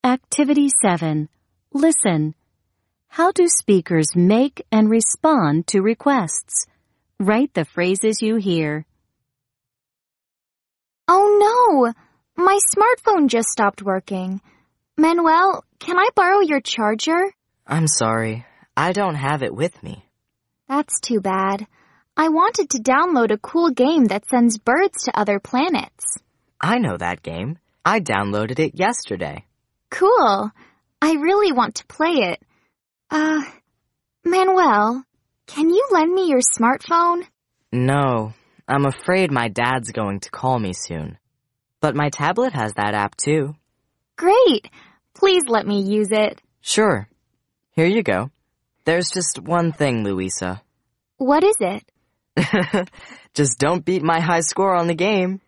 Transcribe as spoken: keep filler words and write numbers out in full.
Activity seven. Listen. How do speakers make and respond to requests? Write the phrases you hear. Oh no! My smartphone just stopped working. Manuel, can I borrow your charger? I'm sorry. I don't have it with me. That's too bad. I wanted to download a cool game that sends birds to other planets. I know that game. I downloaded it yesterday. Cool. I really want to play it. Uh, Manuel, can you lend me your smartphone? No, I'm afraid my dad's going to call me soon. But my tablet has that app too. Great. Please let me use it. Sure. Here you go. There's just one thing, Louisa. What is it? Just don't beat my high score on the game.